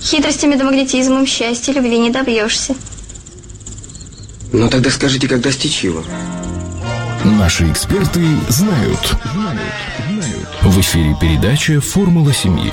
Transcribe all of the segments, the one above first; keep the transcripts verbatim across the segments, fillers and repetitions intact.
Хитростями да магнетизмом счастья, любви не добьешься. Ну тогда скажите, как достичь его? Наши эксперты знают. Знают. Знают. В эфире передача «Формула семьи».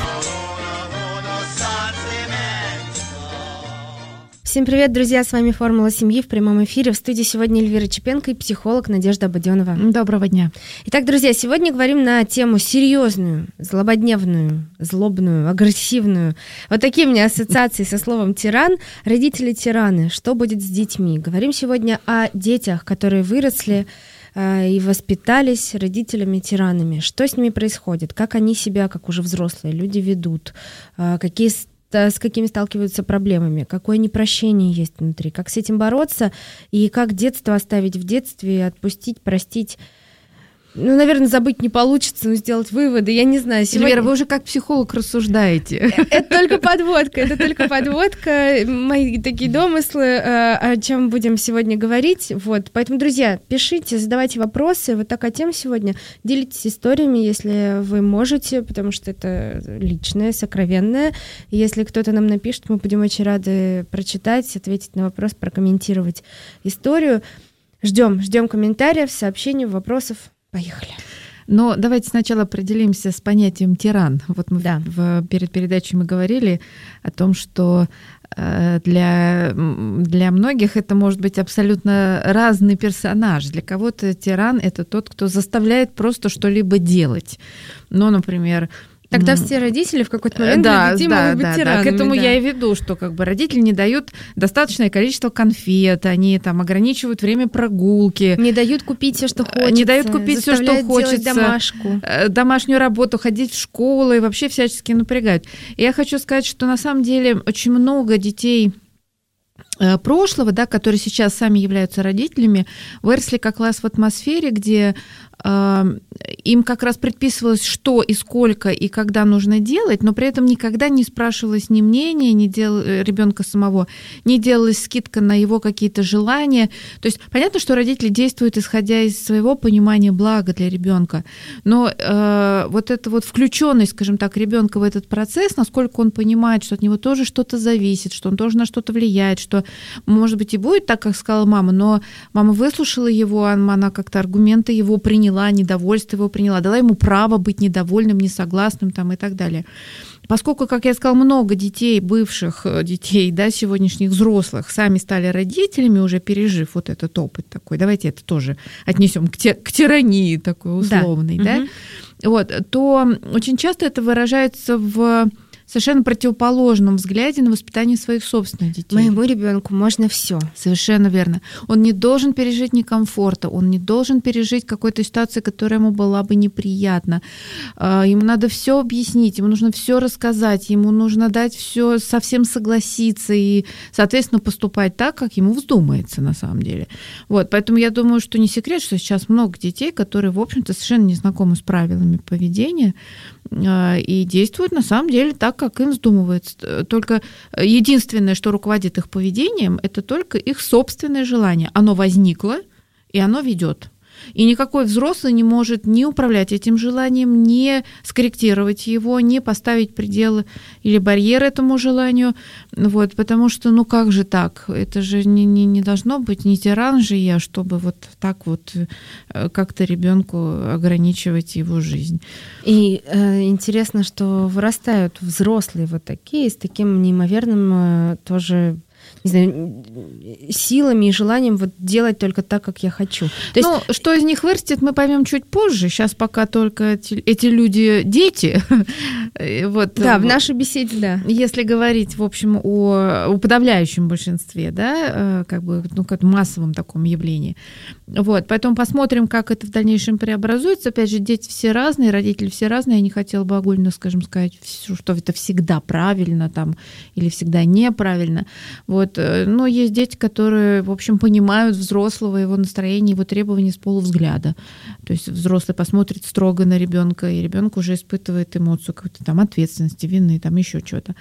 Всем привет, друзья! С вами «Формула семьи» в прямом эфире. В студии сегодня Эльвира Чепенко и психолог Надежда Абаденова. Доброго дня! Итак, друзья, сегодня говорим на тему серьезную, злободневную, злобную, агрессивную. Вот такие у меня ассоциации со словом «тиран». Родители-тираны. Что будет с детьми? Говорим сегодня о детях, которые выросли э, и воспитались родителями-тиранами. Что с ними происходит? Как они себя, как уже взрослые люди, ведут? Э, какие с какими сталкиваются проблемами, какое непрощение есть внутри, как с этим бороться и как детство оставить в детстве, отпустить, простить. Ну, наверное, забыть не получится, но сделать выводы, я не знаю. Сегодня... Эльвира, вы уже как психолог рассуждаете. Это только подводка, это только подводка, мои такие домыслы, о чем будем сегодня говорить. Вот, поэтому, друзья, пишите, задавайте вопросы. Вот такая тема сегодня. Делитесь историями, если вы можете, потому что это личное, сокровенное. И если кто-то нам напишет, мы будем очень рады прочитать, ответить на вопрос, прокомментировать историю. Ждем, ждем комментариев, сообщений, вопросов. Поехали. Но давайте сначала определимся с понятием «тиран». Вот мы да. в, перед передачей мы говорили о том, что э, для, для многих это может быть абсолютно разный персонаж. Для кого-то тиран — это тот, кто заставляет просто что-либо делать. Ну, например... Тогда все родители в какой-то момент да, для детей да, могут быть да, тиранами. Да, к этому да. я и веду, что как бы родители не дают достаточное количество конфет, они там ограничивают время прогулки. Не дают купить все, что хочется. Не дают купить все, что хочется. Домашку. Домашнюю работу, ходить в школу и вообще всячески напрягают. И я хочу сказать, что на самом деле очень много детей прошлого, да, которые сейчас сами являются родителями, выросли как раз в атмосфере, где э, им как раз предписывалось, что и сколько и когда нужно делать, но при этом никогда не спрашивалось ни мнения, ни дел... ребенка самого, не делалась скидка на его какие-то желания. То есть понятно, что родители действуют исходя из своего понимания блага для ребенка, но э, вот эта вот включенность, скажем так, ребенка в этот процесс, насколько он понимает, что от него тоже что-то зависит, что он тоже на что-то влияет, что может быть, и будет так, как сказала мама, но мама выслушала его, она как-то аргументы его приняла, недовольство его приняла, дала ему право быть недовольным, несогласным там, и так далее. Поскольку, как я сказала, много детей, бывших детей, да, сегодняшних взрослых, сами стали родителями, уже пережив вот этот опыт такой, давайте это тоже отнесем к, те, к тирании такой условной, да, да? Угу. Вот, то очень часто это выражается в совершенно противоположном взгляде на воспитание своих собственных детей. Моему ребенку можно все. Совершенно верно. Он не должен пережить некомфорта, он не должен пережить какой-то ситуации, которая ему была бы неприятна. Ему надо все объяснить, ему нужно все рассказать, ему нужно дать все, совсем согласиться и, соответственно, поступать так, как ему вздумается на самом деле. Вот, поэтому я думаю, что не секрет, что сейчас много детей, которые, в общем-то, совершенно не знакомы с правилами поведения и действуют на самом деле так, как им вздумывается. Только единственное, что руководит их поведением, это только их собственное желание. Оно возникло, и оно ведет. И никакой взрослый не может ни управлять этим желанием, ни скорректировать его, ни поставить пределы или барьеры этому желанию. Вот, потому что, ну как же так? Это же не, не, не должно быть, не тиран же я, чтобы вот так вот как-то ребенку ограничивать его жизнь. И э, интересно, что вырастают взрослые вот такие, с таким неимоверным э, тоже... не знаю, силами и желанием вот делать только так, как я хочу. То есть, ну, что из них вырастет, мы поймем чуть позже. Сейчас пока только эти, эти люди дети. Вот, да, в нашей беседе, да. Если говорить, в общем, о, о подавляющем большинстве, да, как бы, ну, как массовом таком явлении. Вот, поэтому посмотрим, как это в дальнейшем преобразуется. Опять же, дети все разные, родители все разные. Я не хотела бы огульно, скажем, сказать, что это всегда правильно там, или всегда неправильно. Вот. Но есть дети, которые, в общем, понимают взрослого, его настроение, его требования с полувзгляда. То есть взрослый посмотрит строго на ребенка, и ребенок уже испытывает эмоцию какой-то там ответственности, вины, там еще чего-то.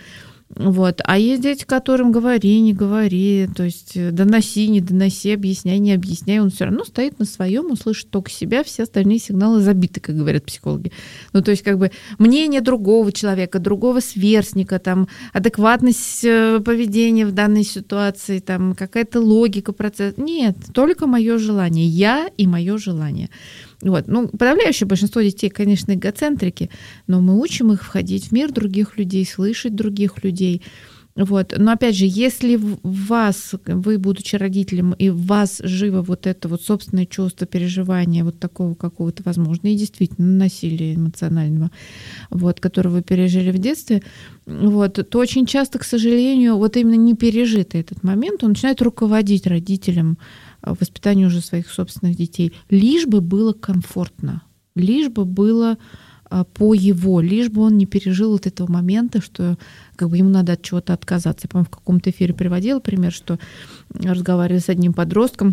Вот. А есть дети, которым говори, не говори, то есть доноси, не доноси, объясняй, не объясняй, он все равно стоит на своем, он слышит только себя, все остальные сигналы забиты, как говорят психологи. Ну, то есть как бы мнение другого человека, другого сверстника, там, адекватность поведения в данной ситуации, там, какая-то логика процесса. Нет, только мое желание, я и мое желание. Вот. Ну, подавляющее большинство детей, конечно, эгоцентрики, но мы учим их входить в мир других людей, слышать других людей. Вот. Но опять же, если в вас, вы, будучи родителем, и в вас живо вот это вот собственное чувство, переживания вот такого какого-то, возможно, и действительно насилия эмоционального, вот, которое вы пережили в детстве, вот, то очень часто, к сожалению, вот именно не пережитый этот момент, он начинает руководить родителям воспитанию уже своих собственных детей, лишь бы было комфортно, лишь бы было по его, лишь бы он не пережил вот этого момента, что как бы ему надо от чего-то отказаться. Я, по-моему, в каком-то эфире приводила пример, что разговаривая с одним подростком,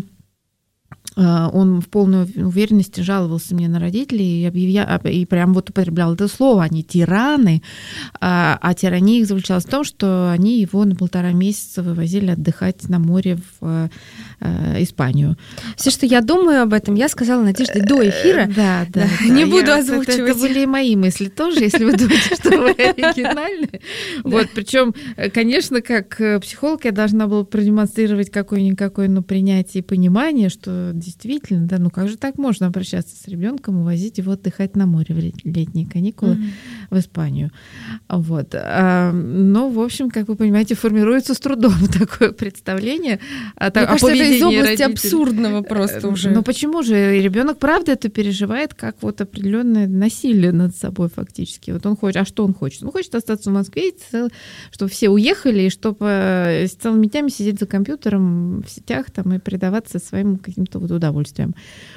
он в полной уверенности жаловался мне на родителей и, объявя... и прям вот употреблял это слово. Они тираны, а, а тирания их заключалась в том, что они его на полтора месяца вывозили отдыхать на море в э, Испанию. Все, что я думаю об этом, я сказала Надежде до эфира. Да, да. да. Не да. буду я, озвучивать. Это, это были и мои мысли тоже, если вы думаете, что вы оригинальны. Вот, причем, конечно, как психолог я должна была продемонстрировать какое-никакое, ну, принятие и понимание, что действительно, да, ну как же так можно обращаться с ребенком, увозить его отдыхать на море в летние каникулы mm-hmm. в Испанию. Вот. А, ну, в общем, как вы понимаете, формируется с трудом такое представление о, Мне о кажется, поведении это из области родителей. Абсурдного просто уже. Ну почему же? Ребенок правда это переживает как вот определенное насилие над собой фактически. Вот он хочет, а что он хочет? Он хочет остаться в Москве, чтобы все уехали, и чтобы с целыми днями сидеть за компьютером в сетях там, и предаваться своим каким-то вот удовольствием.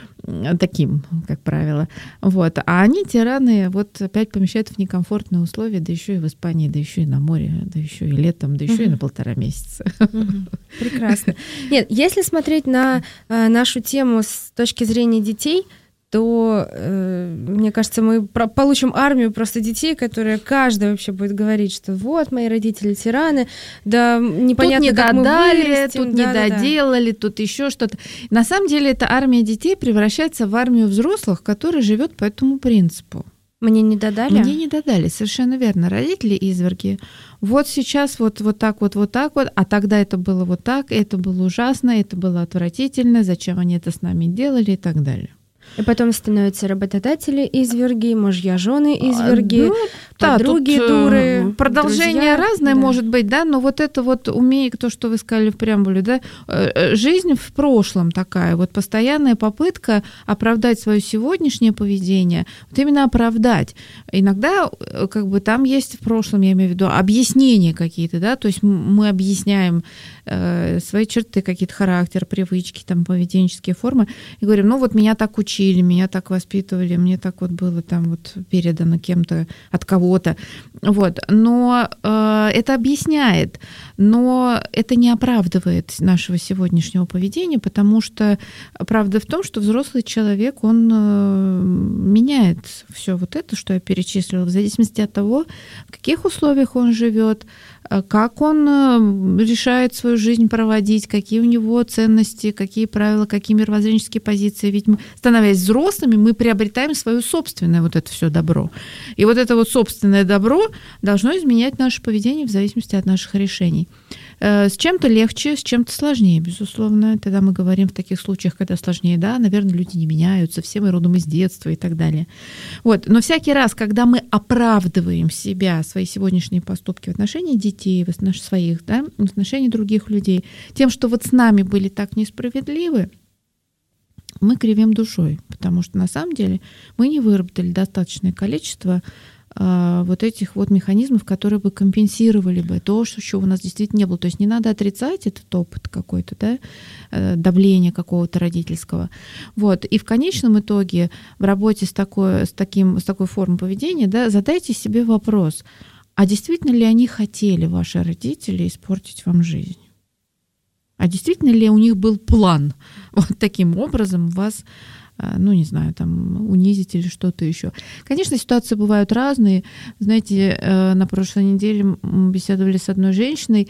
Таким, как правило. Вот. А они, тираны, вот опять помещают в некомфортные условия, да еще и в Испании, да еще и на море, да еще и летом, да еще uh-huh. и на полтора месяца. Uh-huh. Прекрасно. Нет, если смотреть на э, нашу тему с точки зрения детей, то, э, мне кажется, мы про- получим армию просто детей, которые каждый вообще будет говорить, что вот, мои родители тираны, да непонятно, тут не как додали, мы вырастим, тут да, не да, доделали, да. тут еще что-то. На самом деле эта армия детей превращается в армию взрослых, которые живет по этому принципу. Мне не додали? Мне не додали, совершенно верно. Родители изверги. Вот сейчас вот, вот так вот, вот так вот, а тогда это было вот так, это было ужасно, это было отвратительно, зачем они это с нами делали и так далее. И потом становятся работодатели изверги, мужья, жены изверги, ну, подруги да, дуры. Продолжение друзья, разное да. может быть, да, но вот это вот умей, то, что вы сказали в преамбуле, да, жизнь в прошлом такая, вот постоянная попытка оправдать свое сегодняшнее поведение, вот именно оправдать. Иногда как бы там есть в прошлом, я имею в виду, объяснения какие-то, да, то есть мы объясняем э, свои черты, какие-то характер, привычки, там, поведенческие формы, и говорим, ну вот меня так учили, меня так воспитывали, мне так вот было там вот передано кем-то от кого-то. Вот. Но э, это объясняет, но это не оправдывает нашего сегодняшнего поведения, потому что правда в том, что взрослый человек, он э, меняет все вот это, что я перечислила, в зависимости от того, в каких условиях он живет, как он решает свою жизнь проводить, какие у него ценности, какие правила, какие мировоззренческие позиции. Ведь мы, становясь взрослыми, мы приобретаем свое собственное вот это все добро. И вот это вот собственное добро должно изменять наше поведение в зависимости от наших решений. С чем-то легче, с чем-то сложнее, безусловно. Тогда мы говорим в таких случаях, когда сложнее, да, наверное, люди не меняются, все мы родом из детства и так далее. Вот. Но всякий раз, когда мы оправдываем себя, свои сегодняшние поступки в отношении детей, в отношении своих, да, в отношении других людей, тем, что вот с нами были так несправедливы, мы кривим душой, потому что на самом деле мы не выработали достаточное количество вот этих вот механизмов, которые бы компенсировали бы то, что еще у нас действительно не было. То есть не надо отрицать этот опыт какой-то, да, давления какого-то родительского. Вот. И в конечном итоге в работе с такой, с таким, с такой формой поведения, да, задайте себе вопрос, а действительно ли они хотели, ваши родители, испортить вам жизнь? А действительно ли у них был план вот таким образом вас ну, не знаю, там, унизить или что-то еще. Конечно, ситуации бывают разные. Знаете, на прошлой неделе мы беседовали с одной женщиной,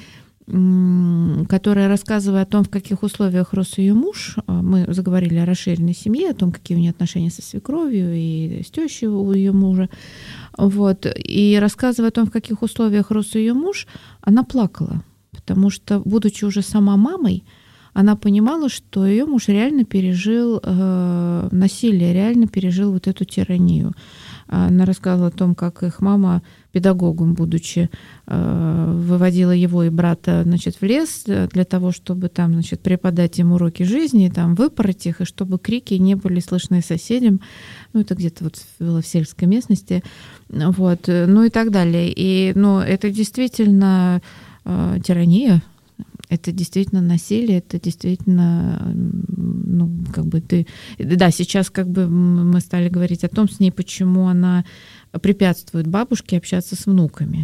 которая, рассказывая о том, в каких условиях рос ее муж, мы заговорили о расширенной семье, о том, какие у нее отношения со свекровью и с тещей у ее мужа. Вот. И рассказывая о том, в каких условиях рос ее муж, она плакала, потому что, будучи уже сама мамой, она понимала, что ее муж реально пережил э, насилие, реально пережил вот эту тиранию. Она рассказывала о том, как их мама педагогом, будучи, э, выводила его и брата, значит, в лес для того, чтобы там, значит, преподать им уроки жизни, там, выпороть их, и чтобы крики не были слышны соседям. Ну, это где-то вот было в сельской местности. Вот, ну и так далее. И, ну, это действительно э, тирания. Это действительно насилие, это действительно, ну, как бы ты... Да, сейчас как бы мы стали говорить о том с ней, почему она препятствует бабушке общаться с внуками.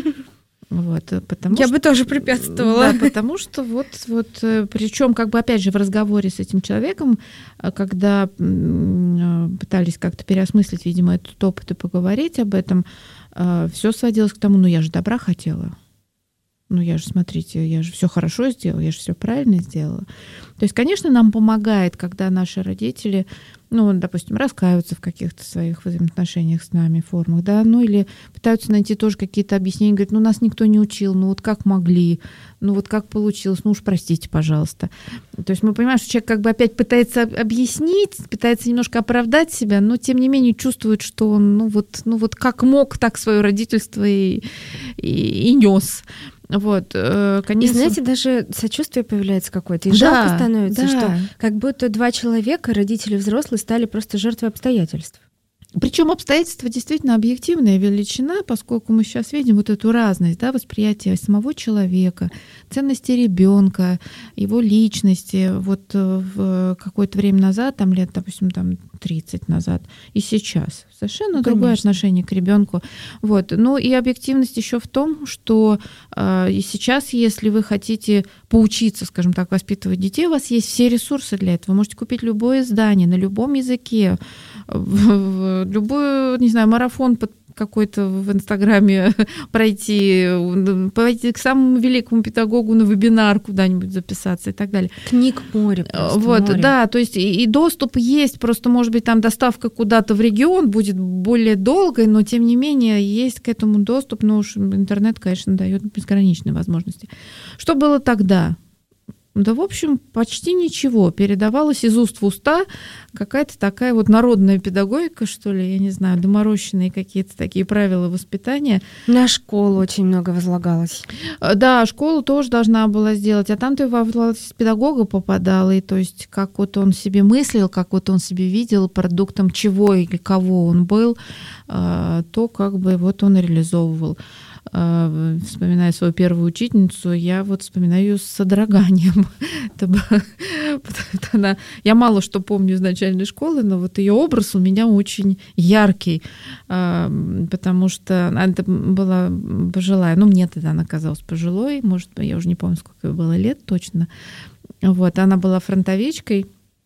Вот, потому Я что, бы тоже препятствовала. Да, потому что вот, вот, причем как бы опять же в разговоре с этим человеком, когда пытались как-то переосмыслить, видимо, этот опыт и поговорить об этом, все сводилось к тому, ну я же добра хотела. Ну, я же, смотрите, я же все хорошо сделала, я же все правильно сделала. То есть, конечно, нам помогает, когда наши родители, ну, допустим, раскаиваются в каких-то своих взаимоотношениях с нами, формах, да, ну, или пытаются найти тоже какие-то объяснения, говорят, ну, нас никто не учил, ну, вот как могли, ну, вот как получилось, ну, уж простите, пожалуйста. То есть мы понимаем, что человек как бы опять пытается объяснить, пытается немножко оправдать себя, но, тем не менее, чувствует, что он, ну, вот, ну, вот как мог, так свое родительство и, и, и нес. Вот, конечно. И знаете, даже сочувствие появляется какое-то, и да, жалко становится, да. что как будто два человека, родители взрослые, стали просто жертвой обстоятельств. Причем обстоятельства действительно объективная величина, поскольку мы сейчас видим вот эту разность, да, восприятия самого человека, ценности ребенка, его личности. Вот в какое-то время назад, там лет, допустим, там тридцать назад, и сейчас совершенно Конечно. другое отношение к ребенку. Вот. Ну и объективность еще в том, что э, и сейчас, если вы хотите поучиться, скажем так, воспитывать детей, у вас есть все ресурсы для этого. Вы можете купить любое издание на любом языке, в, в любой, не знаю, марафон под какой-то в Инстаграме пройти, пойти к самому великому педагогу на вебинар куда-нибудь записаться и так далее. Книг море. Просто, вот, море. да, то есть и, и доступ есть, просто, может быть, там доставка куда-то в регион будет более долгой, но, тем не менее, есть к этому доступ, но уж интернет, конечно, дает безграничные возможности. Что было тогда? Да, в общем, почти ничего. Передавалось из уст в уста какая-то такая вот народная педагогика, что ли, я не знаю, доморощенные какие-то такие правила воспитания. На школу очень много возлагалось. Да, школу тоже должна была сделать, а там ты во власть педагога попадал, и то есть как вот он себе мыслил, как вот он себе видел, продуктом чего или кого он был, то как бы вот он реализовывал. Вспоминая свою первую учительницу, я вот вспоминаю ее с содроганием. Это было, она, я мало что помню из начальной школы, но вот ее образ у меня очень яркий, потому что она была пожилая. Ну, мне тогда она казалась пожилой, может, я уже не помню, сколько ей было лет точно. Вот, она была фронтовичкой,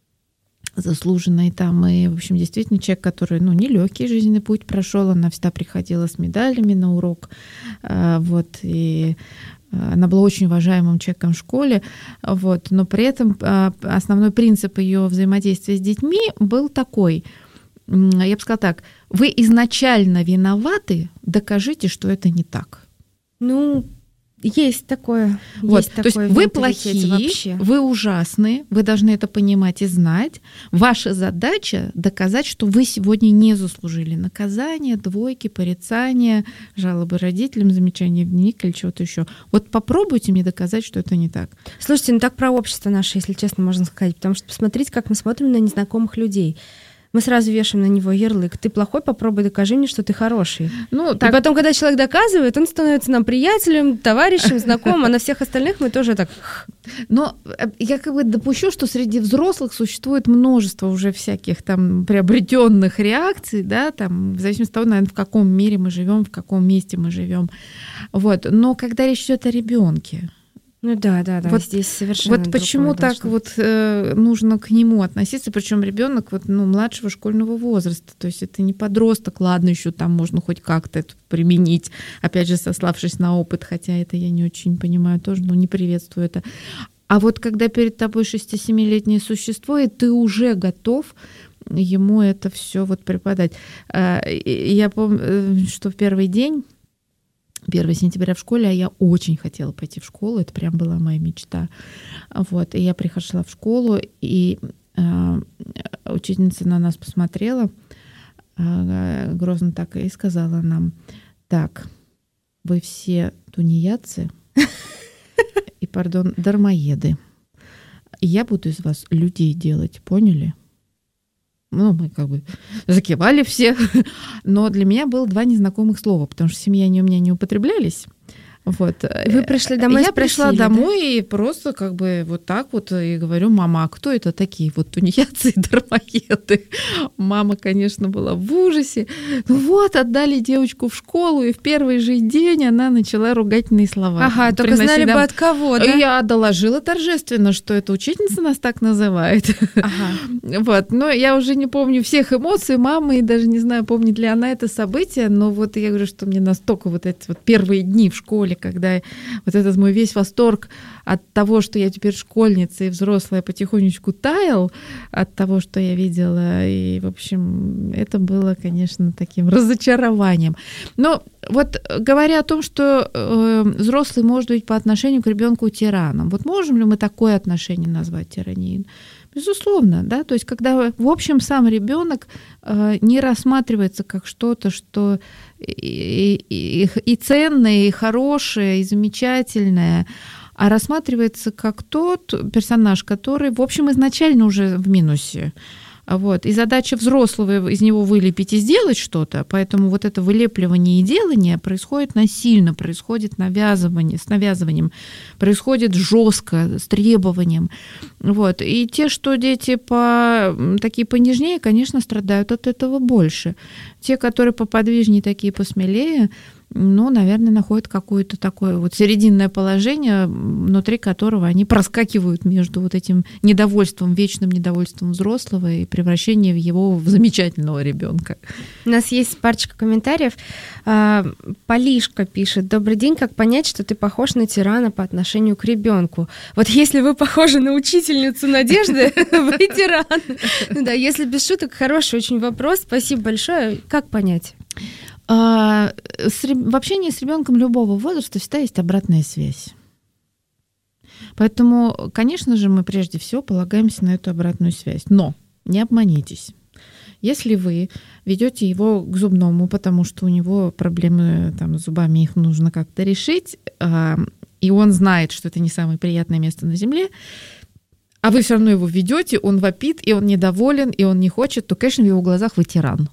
заслуженной там, и, в общем, действительно человек, который, ну, нелегкий жизненный путь прошел, она всегда приходила с медалями на урок, вот, и она была очень уважаемым человеком в школе, вот, но при этом основной принцип ее взаимодействия с детьми был такой, я бы сказала так, вы изначально виноваты, докажите, что это не так. Ну, есть такое. Вот, есть то такое есть вы плохие, вообще. вы ужасные, вы должны это понимать и знать. Ваша задача доказать, что вы сегодня не заслужили наказания, двойки, порицания, жалобы родителям, замечания в дневник или чего-то еще. Вот попробуйте мне доказать, что это не так. Слушайте, ну так про общество наше, если честно, можно сказать, потому что посмотрите, как мы смотрим на незнакомых людей. Мы сразу вешаем на него ярлык. Ты плохой, попробуй докажи мне, что ты хороший. Ну, так... И потом, когда человек доказывает, он становится нам приятелем, товарищем, знакомым, а на всех остальных мы тоже так... Но я как бы допущу, что среди взрослых существует множество уже всяких там приобретенных реакций, да, там, в зависимости от того, наверное, в каком мире мы живем, в каком месте мы живем. Вот. Но когда речь идет о ребенке, Ну да, да, да, Вот- здесь совершенно Вот почему другое так должно. вот э, нужно к нему относиться, причем ребенок вот, ну, младшего школьного возраста, то есть это не подросток, ладно, еще там можно хоть как-то это применить, опять же, сославшись на опыт, хотя это я не очень понимаю тоже, но не приветствую это. А вот когда перед тобой шести-семилетнее существо, и ты уже готов ему это все вот преподать. А, и Я помню, что в первый день, первого сентября в школе, а я очень хотела пойти в школу, это прям была моя мечта. Вот, и я пришла в школу, и э, учительница на нас посмотрела, э, грозно так и сказала нам: так, вы все тунеядцы и, пардон, дармоеды. И я буду из вас людей делать, поняли? Ну, мы как бы закивали все, но для меня было два незнакомых слова, потому что в семье они у меня не употреблялись. Вот. Вы пришли домой и Я пришла спросили, да? домой и просто как бы вот так вот и говорю: мама, а кто это такие вот тунеядцы и дармоеды? Мама, конечно, была в ужасе. Ну вот, отдали девочку в школу, и в первый же день она начала ругательные слова. Ага, только приносить знали нам. бы от кого, да? Я доложила торжественно, что эта учительница нас так называет. Ага. Вот. Но я уже не помню всех эмоций мамы, и даже не знаю, помнит ли она это событие, но вот я говорю, что мне настолько вот эти вот первые дни в школе, когда вот этот мой весь восторг от того, что я теперь школьница и взрослая, потихонечку таял от того, что я видела, и, в общем, это было, конечно, таким разочарованием. Но вот говоря о том, что э, взрослый может быть по отношению к ребенку тираном, вот можем ли мы такое отношение назвать тиранией? Безусловно, да, то есть когда, в общем, сам ребенок э, не рассматривается как что-то, что и, и, и ценное, и хорошее, и замечательное, а рассматривается как тот персонаж, который, в общем, изначально уже в минусе. Вот. И задача взрослого из него вылепить и сделать что-то, поэтому вот это вылепливание и делание происходит насильно, происходит навязывание, с навязыванием, происходит жестко, с требованием. Вот. И те, что дети по, такие понежнее, конечно, страдают от этого больше. Те, которые поподвижнее, такие посмелее, ну, наверное, находят какое-то такое вот серединное положение, внутри которого они проскакивают между вот этим недовольством, вечным недовольством взрослого и превращением его в замечательного ребенка. У нас есть парочка комментариев. А, Полишка пишет: добрый день, как понять, что ты похож на тирана по отношению к ребенку? Вот если вы похожи на учительницу Надежды, вы тиран. Ну да, если без шуток, хороший очень вопрос. Спасибо большое. Как понять? А, с, в общении с ребенком любого возраста всегда есть обратная связь. Поэтому, конечно же, мы прежде всего полагаемся на эту обратную связь. Но не обманитесь. Если вы ведете его к зубному, потому что у него проблемы там, с зубами, их нужно как-то решить, а, и он знает, что это не самое приятное место на земле, а вы все равно его ведете, он вопит, и он недоволен, и он не хочет, то, конечно, в его глазах вы тиран.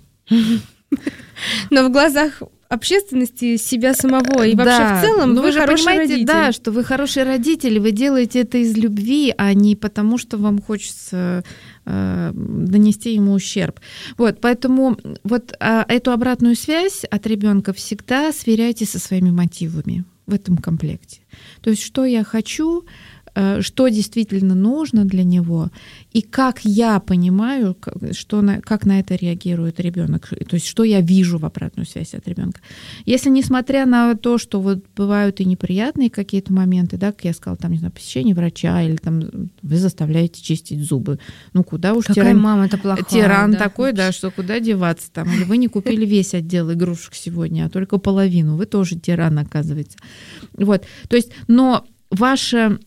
Но в глазах общественности, себя самого и вообще Да, в целом но вы, вы же хороший понимаете, родитель. да, что вы хороший родитель, вы делаете это из любви, а не потому, что вам хочется э, донести ему ущерб. Вот, поэтому вот а, эту обратную связь от ребенка всегда сверяйте со своими мотивами в этом комплекте. То есть, что я хочу, что действительно нужно для него, и как я понимаю, что на, как на это реагирует ребенок, то есть что я вижу в обратную связь от ребенка. Если несмотря на то, что вот бывают и неприятные какие-то моменты, да, как я сказала, там, не знаю, посещение врача, или там вы заставляете чистить зубы, ну куда уж Какая тиран, мама-то плохая, тиран да? такой, да, что куда деваться там, или вы не купили весь отдел игрушек сегодня, а только половину, вы тоже тиран, оказывается. Вот, то есть, но ваше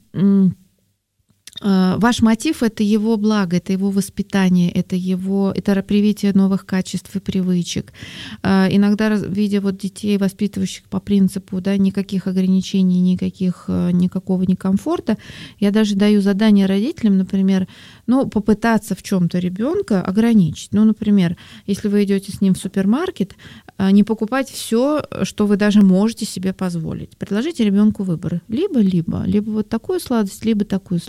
Ваш мотив — это его благо, это его воспитание, это его, это привитие новых качеств и привычек. Иногда, видя вот детей, воспитывающих по принципу, да, никаких ограничений, никаких, никакого некомфорта, я даже даю задание родителям, например, ну, попытаться в чем-то ребенка ограничить. Ну, например, если вы идете с ним в супермаркет, не покупать все, что вы даже можете себе позволить. Предложите ребенку выбор. Либо-либо. Либо вот такую сладость, либо такую сладость.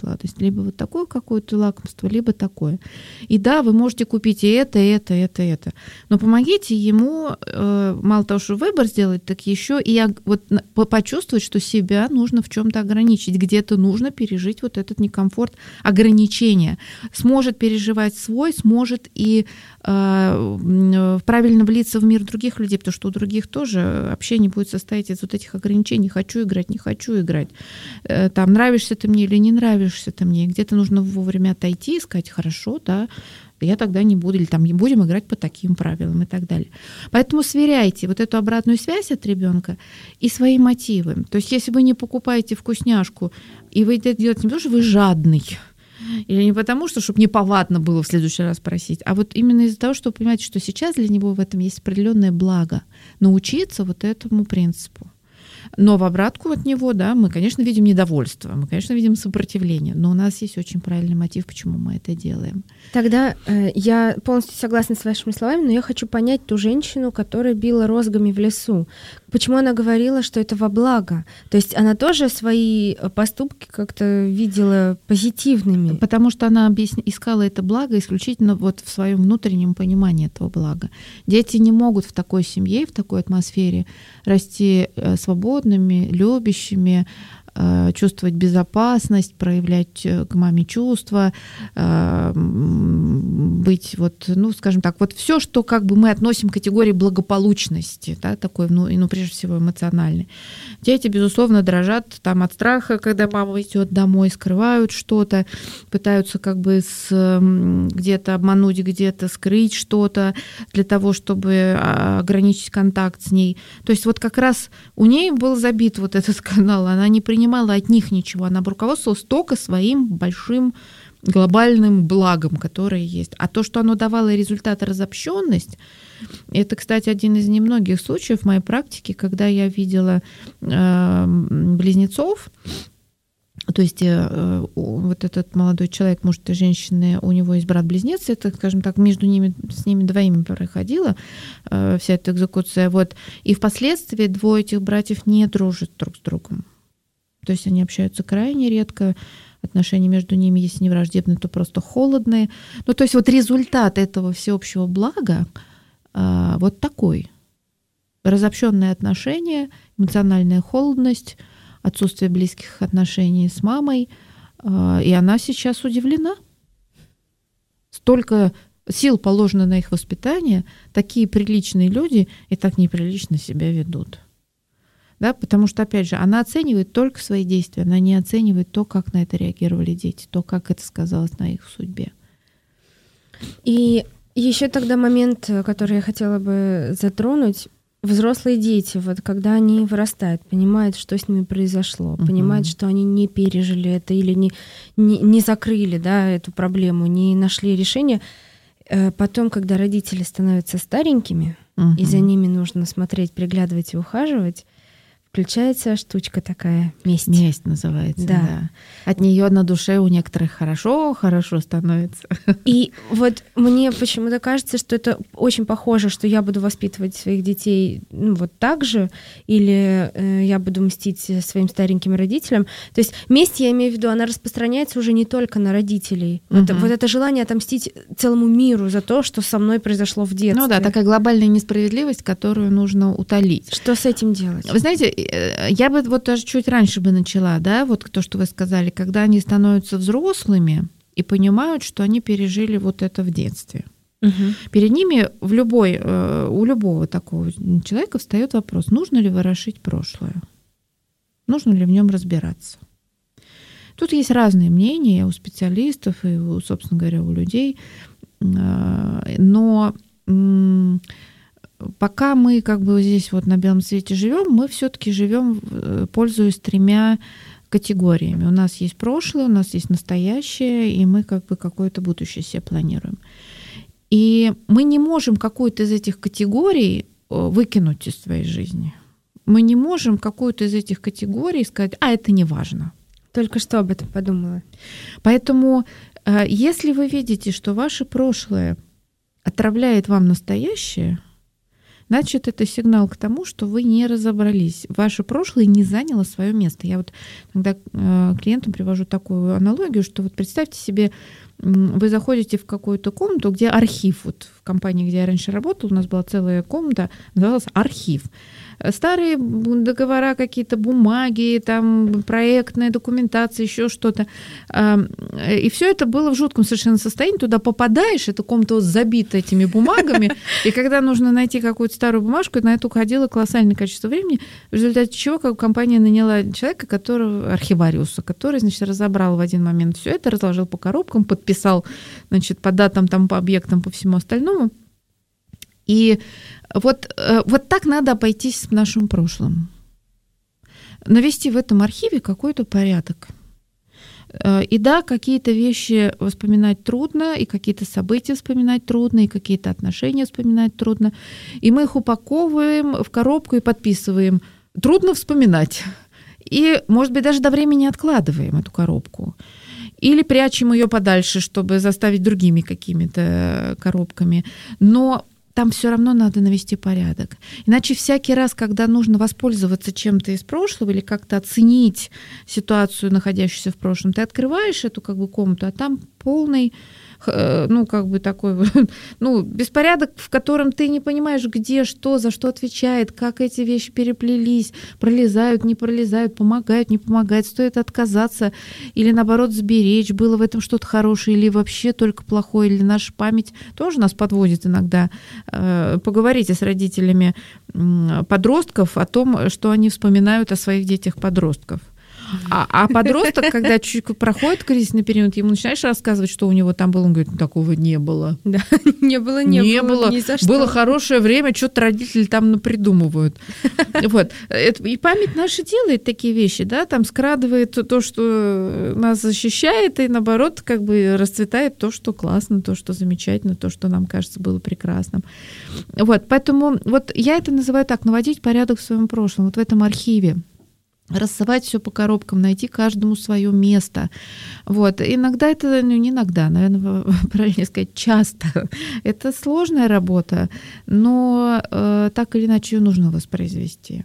либо вот такое какое-то лакомство, либо такое. И да, вы можете купить и это, и это, и это, и это. Но помогите ему э, мало того, что выбор сделать, так еще и вот почувствовать, что себя нужно в чем-то ограничить, где-то нужно пережить вот этот некомфорт, ограничения. Сможет переживать свой, сможет и э, правильно влиться в мир других людей, потому что у других тоже общение будет состоять из вот этих ограничений. Хочу играть, не хочу играть. Э, там, нравишься ты мне или не нравишься ты мне. Где-то нужно вовремя отойти и сказать, хорошо, да, я тогда не буду, или там будем играть по таким правилам и так далее. Поэтому сверяйте вот эту обратную связь от ребенка и свои мотивы. То есть если вы не покупаете вкусняшку, и вы это делаете не потому, что вы жадный, или не потому, что чтобы неповадно было в следующий раз просить, а вот именно из-за того, что вы понимаете, что сейчас для него в этом есть определенное благо. Научиться вот этому принципу. Но в обратку от него, да, мы, конечно, видим недовольство, мы, конечно, видим сопротивление, но у нас есть очень правильный мотив, почему мы это делаем. Тогда э, я полностью согласна с вашими словами, но я хочу понять ту женщину, которая била розгами в лесу. Почему она говорила, что это во благо? То есть она тоже свои поступки как-то видела позитивными? Потому что она объясня... искала это благо исключительно вот в своем внутреннем понимании этого блага. Дети не могут в такой семье, в такой атмосфере расти свободными, любящими, чувствовать безопасность, проявлять к маме чувства, быть вот, ну, скажем так, вот все, что как бы мы относим к категории благополучности, да, такой, ну, ну, прежде всего эмоциональной. Дети, безусловно, дрожат там от страха, когда мама идет домой, скрывают что-то, пытаются как бы с, где-то обмануть, где-то скрыть что-то для того, чтобы ограничить контакт с ней. То есть вот как раз у ней был забит вот этот канал, она не принимала принимала от них ничего, она руководствовалась только своим большим глобальным благом, которое есть. А то, что оно давало результат разобщенность, это, кстати, один из немногих случаев в моей практике, когда я видела э, близнецов, то есть э, вот этот молодой человек, муж этой женщины, у него есть брат-близнец, это, скажем так, между ними, с ними двоими проходила э, вся эта экзекуция, вот, и впоследствии двое этих братьев не дружат друг с другом. То есть они общаются крайне редко, отношения между ними, если не враждебные, то просто холодные. Ну, то есть вот результат этого всеобщего блага а, вот такой. Разобщенные отношения, эмоциональная холодность, отсутствие близких отношений с мамой. А, и она сейчас удивлена. Столько сил положено на их воспитание, такие приличные люди и так неприлично себя ведут. Да, потому что, опять же, она оценивает только свои действия, она не оценивает то, как на это реагировали дети, то, как это сказалось на их судьбе. И еще тогда момент, который я хотела бы затронуть, взрослые дети, вот когда они вырастают, понимают, что с ними произошло, uh-huh. понимают, что они не пережили это или не, не, не закрыли, да, эту проблему, не нашли решения. Потом, когда родители становятся старенькими, uh-huh. и за ними нужно смотреть, приглядывать и ухаживать, включается штучка такая, месть. Месть называется, да. да. От нее на душе у некоторых хорошо, хорошо становится. И вот мне почему-то кажется, что это очень похоже, что я буду воспитывать своих детей ну, вот так же, или э, я буду мстить своим стареньким родителям. То есть месть, я имею в виду, она распространяется уже не только на родителей. Uh-huh. Вот, вот это желание отомстить целому миру за то, что со мной произошло в детстве. Ну да, такая глобальная несправедливость, которую нужно утолить. Что с этим делать? Вы знаете, я бы вот даже чуть раньше бы начала, да, вот то, что вы сказали, когда они становятся взрослыми и понимают, что они пережили вот это в детстве. Угу. Перед ними в любой, у любого такого человека встает вопрос, нужно ли ворошить прошлое, нужно ли в нем разбираться. Тут есть разные мнения у специалистов и, у, собственно говоря, у людей, но пока мы как бы здесь вот на белом свете живем, мы все-таки живем, пользуясь тремя категориями. У нас есть прошлое, у нас есть настоящее, и мы как бы какое-то будущее себе планируем. И мы не можем какую-то из этих категорий выкинуть из своей жизни. Мы не можем какую-то из этих категорий сказать, а это не важно. Только что об этом подумала. Поэтому, если вы видите, что ваше прошлое отравляет вам настоящее, значит, это сигнал к тому, что вы не разобрались. Ваше прошлое не заняло свое место. Я вот иногда э, клиентам привожу такую аналогию, что вот представьте себе, вы заходите в какую-то комнату, где архив. Вот в компании, где я раньше работала, у нас была целая комната, называлась архив. Старые договора, какие-то бумаги, там проектная документация, еще что-то. И все это было в жутком совершенно состоянии. Туда попадаешь, эта комната забита этими бумагами, и когда нужно найти какую-то старую бумажку, на это уходило колоссальное количество времени, в результате чего как компания наняла человека, которого, архивариуса, который, значит, разобрал в один момент все это, разложил по коробкам, подписал, значит, по датам, там, по объектам, по всему остальному. И вот, вот так надо обойтись с нашим прошлым. Навести в этом архиве какой-то порядок. И да, какие-то вещи вспоминать трудно, и какие-то события вспоминать трудно, и какие-то отношения вспоминать трудно. И мы их упаковываем в коробку и подписываем. Трудно вспоминать. И, может быть, даже до времени откладываем эту коробку. Или прячем ее подальше, чтобы заставить другими какими-то коробками. Но там все равно надо навести порядок. Иначе всякий раз, когда нужно воспользоваться чем-то из прошлого или как-то оценить ситуацию, находящуюся в прошлом, ты открываешь эту как бы комнату, а там полный, ну, как бы такой, ну, беспорядок, в котором ты не понимаешь, где, что, за что отвечает, как эти вещи переплелись, пролезают, не пролезают, помогают, не помогают, стоит отказаться или, наоборот, сберечь, было в этом что-то хорошее или вообще только плохое, или наша память тоже нас подводит иногда. Поговорите с родителями подростков о том, что они вспоминают о своих детях-подростков. А, а подросток, когда чуть проходит кризисный период, ему начинаешь рассказывать, что у него там было, он говорит, такого не было. Да, не было, не, не было. было. Ни за что. Было хорошее время, что-то родители там напридумывают. Вот. И память наша делает такие вещи, да, там скрадывает то, что нас защищает, и наоборот, как бы расцветает то, что классно, то, что замечательно, то, что нам кажется было прекрасным. Вот. Поэтому вот я это называю так, наводить порядок в своем прошлом, вот в этом архиве. Рассовать все по коробкам, найти каждому свое место. Вот. Иногда это, ну, не иногда, наверное, правильнее сказать, часто. Это сложная работа, но э, так или иначе ее нужно воспроизвести.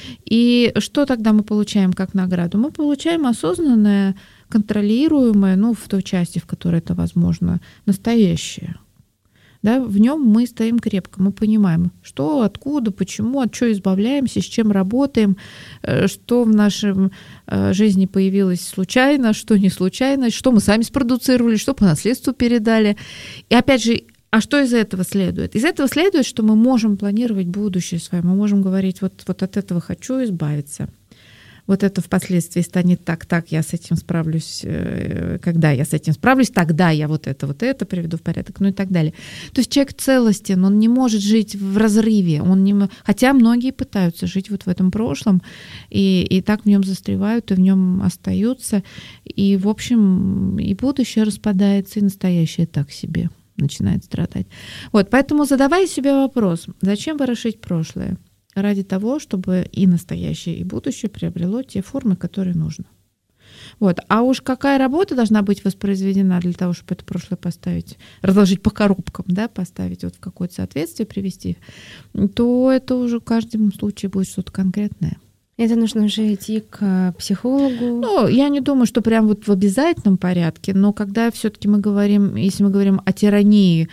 И что тогда мы получаем как награду? Мы получаем осознанное, контролируемое, ну, в той части, в которой это возможно, настоящее. Да, в нем мы стоим крепко, мы понимаем, что, откуда, почему, от чего избавляемся, с чем работаем, что в нашей жизни появилось случайно, что не случайно, что мы сами спродуцировали, что по наследству передали. И опять же, а что из этого следует? Из этого следует, что мы можем планировать будущее свое, мы можем говорить, вот, вот от этого хочу избавиться. Вот это впоследствии станет так, так, я с этим справлюсь, когда я с этим справлюсь, тогда я вот это, вот это приведу в порядок, ну и так далее. То есть человек целостен, он не может жить в разрыве, он не... хотя многие пытаются жить вот в этом прошлом, и, и так в нем застревают, и в нем остаются, и, в общем, и будущее распадается, и настоящее так себе начинает страдать. Вот, поэтому задавай себе вопрос, зачем ворошить прошлое? Ради того, чтобы и настоящее, и будущее приобрело те формы, которые нужно. Вот. А уж какая работа должна быть воспроизведена для того, чтобы это прошлое поставить, разложить по коробкам, да, поставить вот в какое-то соответствие, привести, то это уже в каждом случае будет что-то конкретное. Это нужно уже идти к психологу. Ну, я не думаю, что прям вот в обязательном порядке, но когда все-таки мы говорим, если мы говорим о тирании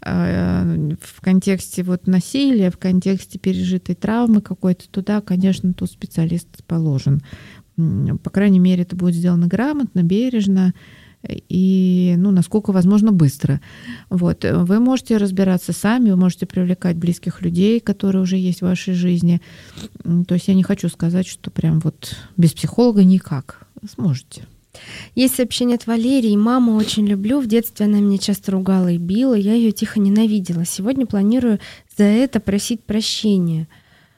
э, в контексте вот насилия, в контексте пережитой травмы какой-то, то да, конечно, тут специалист положен. По крайней мере, это будет сделано грамотно, бережно и, ну, насколько возможно, быстро. Вот. Вы можете разбираться сами, вы можете привлекать близких людей, которые уже есть в вашей жизни. То есть я не хочу сказать, что прям вот без психолога никак. Сможете. Есть сообщение от Валерии. Маму очень люблю. В детстве она меня часто ругала и била. Я ее тихо ненавидела. Сегодня планирую за это просить прощения.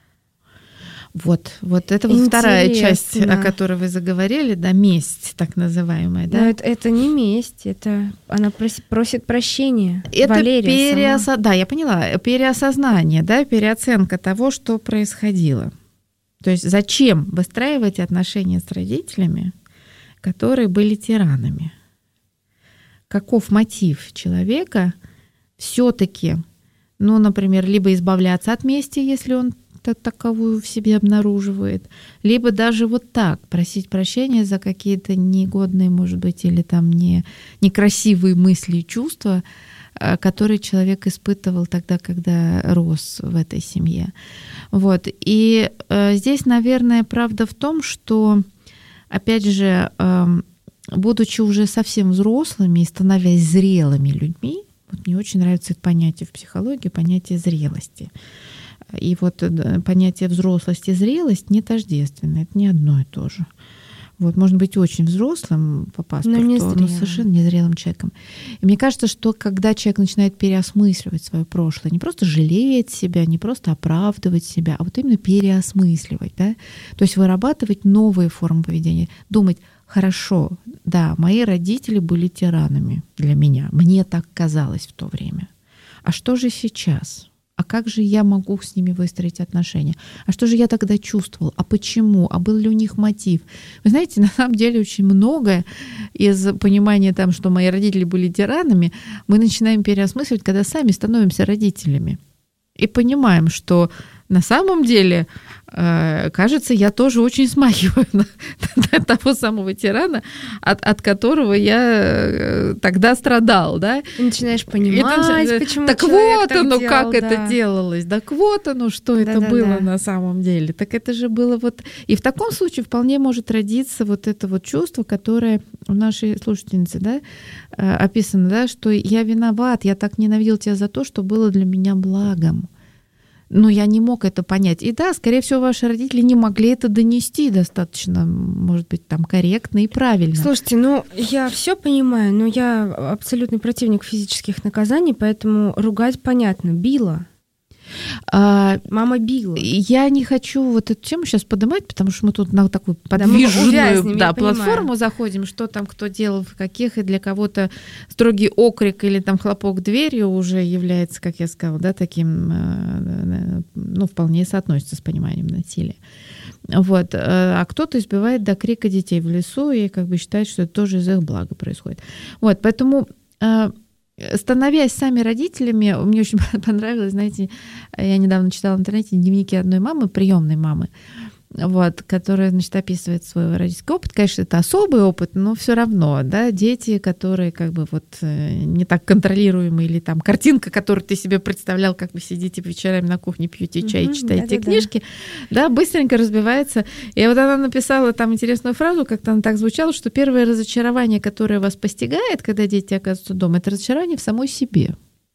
Вот, вот это вот вторая часть, о которой вы заговорили, да, месть, так называемая, да? Но это, это не месть, это она просит, просит прощения. Это Валерия переосо... сама. Да, я поняла, переосознание, да, переоценка того, что происходило. То есть зачем выстраивать отношения с родителями, которые были тиранами? Каков мотив человека все-таки Ну, например, либо избавляться от мести, если он таковую в себе обнаруживает, либо даже вот так просить прощения за какие-то негодные, может быть, или там не, некрасивые мысли и чувства, которые человек испытывал тогда, когда рос в этой семье. Вот. И э, здесь, наверное, правда в том, что, опять же, э, будучи уже совсем взрослыми и становясь зрелыми людьми, вот мне очень нравится это понятие в психологии, понятие зрелости. И вот понятие взрослость и зрелость не тождественны, это не одно и то же. Вот, можно быть очень взрослым по паспорту, но, но совершенно незрелым человеком. И мне кажется, что когда человек начинает переосмысливать свое прошлое, не просто жалеть себя, не просто оправдывать себя, а вот именно переосмысливать, да? То есть вырабатывать новые формы поведения, думать: хорошо, да, мои родители были тиранами для меня, мне так казалось в то время. А что же сейчас? А как же я могу с ними выстроить отношения? А что же я тогда чувствовал? А почему? А был ли у них мотив? Вы знаете, на самом деле очень многое из понимания, там, что мои родители были тиранами, мы начинаем переосмысливать, когда сами становимся родителями. И понимаем, что на самом деле, э, кажется, я тоже очень смахиваю на, на того самого тирана, от, от которого я тогда страдал, да? И начинаешь понимать, и, почему так человек вот так оно, делал, как да. это делалось, так вот оно, что да, это да, было да. на самом деле. Так это же было вот... И в таком случае вполне может родиться вот это вот чувство, которое у нашей слушательницы, да, описано, да, что я виноват, я так ненавидел тебя за то, что было для меня благом. Но я не мог это понять. И да, скорее всего, ваши родители не могли это донести достаточно, может быть, там корректно и правильно. Слушайте, ну я все понимаю, но я абсолютный противник физических наказаний, поэтому ругать понятно. Била. А, Мама била. Я не хочу вот эту тему сейчас поднимать, потому что мы тут на такую подвижную да, увязнем, да, платформу заходим, что там кто делал, в каких, и для кого-то строгий окрик или там хлопок дверью уже является, как я сказала, да, таким, ну, вполне соотносится с пониманием насилия. Вот. А кто-то избивает до крика детей в лесу и как бы считает, что это тоже из их блага происходит. Вот, поэтому... Становясь сами родителями, мне очень понравилось, знаете, я недавно читала в интернете дневники одной мамы, приемной мамы, вот, которая, значит, описывает свой родительский опыт. Конечно, это особый опыт, но все равно, да, дети, которые как бы вот не так контролируемые, или там картинка, которую ты себе представлял, как вы сидите вечерами на кухне, пьете чай, mm-hmm, читаете да-да-да. книжки, да, быстренько разбивается. И вот она написала там интересную фразу, как-то она так звучала, что первое разочарование, которое вас постигает, когда дети оказываются дома, это разочарование в самой себе.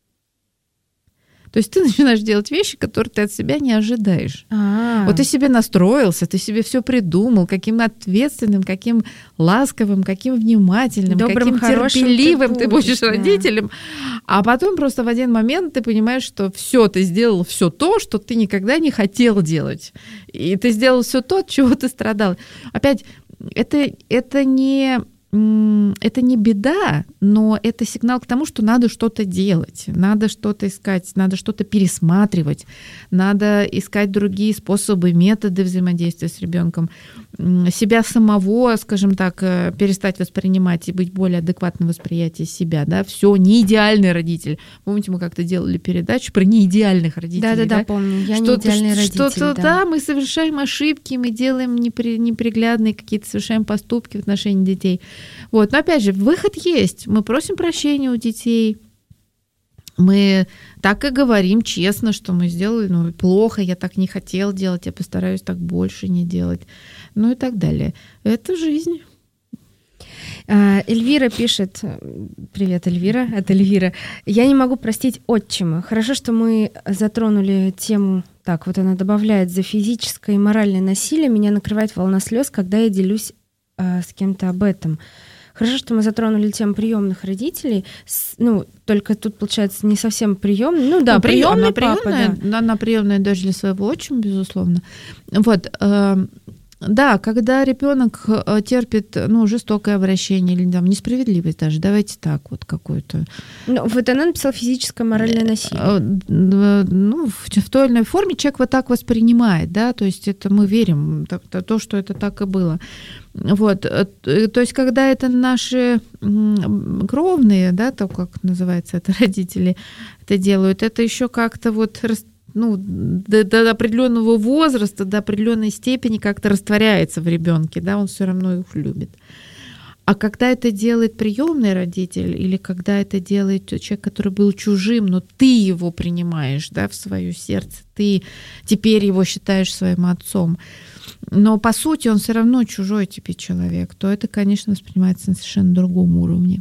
То есть ты начинаешь делать вещи, которые ты от себя не ожидаешь. А-а-а. Вот ты себе настроился, ты себе все придумал, каким ответственным, каким ласковым, каким внимательным, добрым, каким терпеливым ты будешь, ты будешь да. родителем. А потом просто в один момент ты понимаешь, что все, ты сделал все то, что ты никогда не хотел делать. И ты сделал все то, от чего ты страдал. Опять, это, это не... Это не беда, но это сигнал к тому, что надо что-то делать, надо что-то искать, надо что-то пересматривать, надо искать другие способы, методы взаимодействия с ребенком, себя самого, скажем так, перестать воспринимать и быть более адекватным восприятием себя. Да? Все, не идеальный родитель. Помните, мы как-то делали передачу про неидеальных родителей. Да-да-да, да? помню, я что-то, не идеальный родитель. Что-то, да. да, мы совершаем ошибки, мы делаем непри, неприглядные какие-то, совершаем поступки в отношении детей. Вот. Но опять же, выход есть. Мы просим прощения у детей. Мы так и говорим честно, что мы сделали ну, плохо, я так не хотел делать, я постараюсь так больше не делать. Ну и так далее. Это жизнь. Эльвира пишет, привет, Эльвира, это Эльвира, я не могу простить отчима. Хорошо, что мы затронули тему, так, вот она добавляет, за физическое и моральное насилие меня накрывает волна слез, когда я делюсь а, с кем-то об этом. Хорошо, что мы затронули тему приемных родителей. Ну, только тут, получается, не совсем приемный. Ну да, ну, приемный папа. Приемная, да. Она приемная даже для своего отчима, безусловно. Вот. Да, когда ребенок терпит, ну, жестокое обращение или там несправедливость даже, давайте так вот какую-то. Ну, вот она написала физическое, моральное насилие. Ну, в, в той или иной форме человек вот так воспринимает, да, то есть это мы верим, то, то, что это так и было. Вот, то есть когда это наши кровные, да, то, как называется это, родители это делают, это еще как-то вот ну, до, до определенного возраста, до определенной степени как-то растворяется в ребенке, да, он все равно их любит. А когда это делает приемный родитель, или когда это делает человек, который был чужим, но ты его принимаешь, да, в свое сердце, ты теперь его считаешь своим отцом, но по сути он все равно чужой тебе человек, то это, конечно, воспринимается на совершенно другом уровне.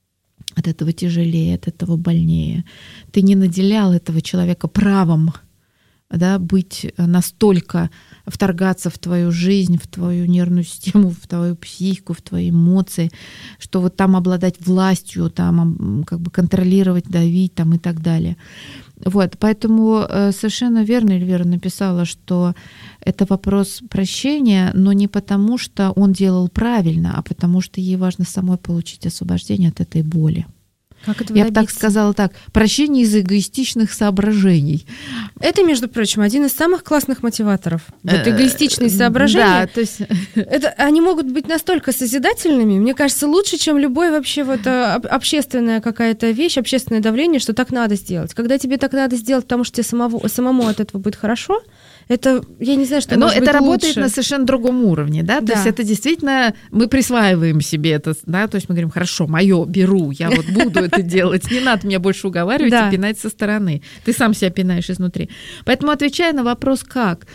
От этого тяжелее, от этого больнее. Ты не наделял этого человека правом, да, быть настолько, вторгаться в твою жизнь, в твою нервную систему, в твою психику, в твои эмоции, что вот там обладать властью, там как бы контролировать, давить там и так далее. Вот, поэтому совершенно верно Эльвира написала, что это вопрос прощения, но не потому, что он делал правильно, а потому что ей важно самой получить освобождение от этой боли. Как это Я бы так сказала так, прощение из эгоистичных соображений. Это, между прочим, один из самых классных мотиваторов. Вот эгоистичные соображения. Да, то есть... это, они могут быть настолько созидательными, мне кажется, лучше, чем любой вообще вот общественная какая-то вещь, общественное давление, что так надо сделать. Когда тебе так надо сделать, потому что тебе самого, самому от этого будет хорошо, это, я не знаю, что Но может это быть работает лучше. на совершенно другом уровне, да? Да. То есть это действительно, мы присваиваем себе это, да, то есть мы говорим, хорошо, мое беру, я вот буду это делать, не надо меня больше уговаривать и пинать со стороны. Ты сам себя пинаешь изнутри. Поэтому, отвечая на вопрос «как?»,